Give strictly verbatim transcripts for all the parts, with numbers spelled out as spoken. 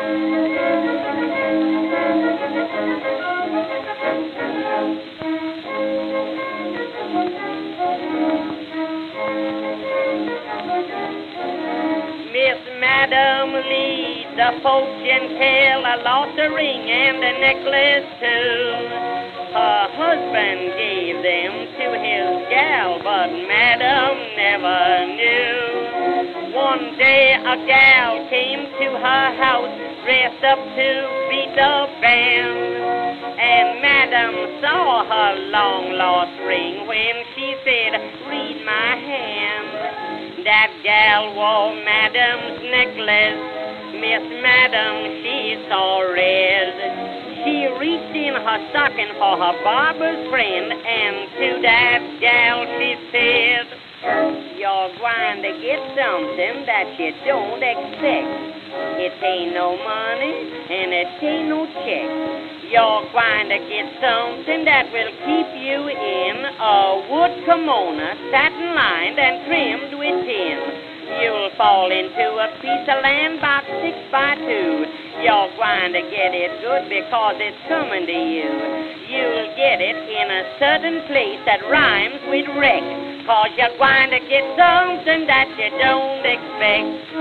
Miss Madam Lee, the fortune teller, lost a ring and a necklace too. Her husband gave them to his gal, but Madam never knew. One day a gal came to her house, dressed up to beat the band, and Madam saw her long-lost ring when she said, "Read my hand." That gal wore Madam's necklace. Miss Madam, she saw red. She reached in her stocking for her barber's friend, and to that gal she said, "You're going to get something that you don't expect. It ain't no money, and it ain't no check. You're going to get something that will keep you in a wood kimono, satin-lined and trimmed with tin. You'll fall into a piece of land about six by two. You're going to get it good because it's coming to you. You'll get it in a certain place that rhymes with wreck, cause you're going to get something that you don't expect."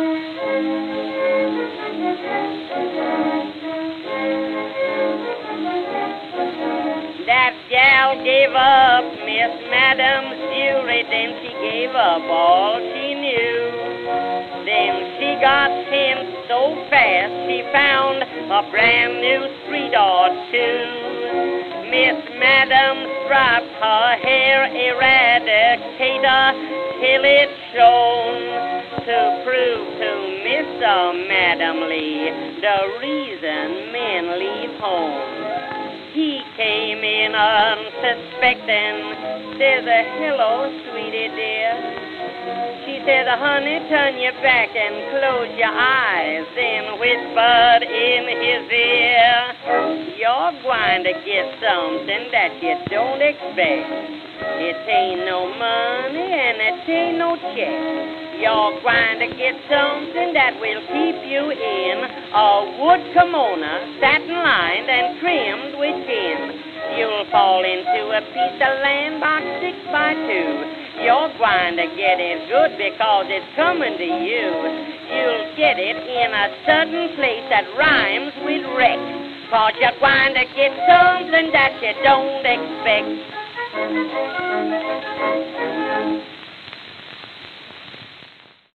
That gal gave up Miss Madam's jewelry, then she gave up all she knew. Then she got sent so fast she found a brand new street or two. Miss Madam striped her hair eradicator till it shone, to prove to Mister Madam Lee the reason men leave home. He came in unsuspecting, says, "Hello, sweetie dear." She said, "Honey, turn your back and close your eyes," then whispered in his ear, "You're going to get something that you don't expect. It ain't no money and it ain't no check. You're going to get something that will keep you in a wood kimono, satin-lined and trimmed with tin. You'll fall into a piece of land about six by two. You're going to get it good because it's coming to you. You'll get it in a certain place that rhymes with wreck, cause you're going to get something that you don't expect."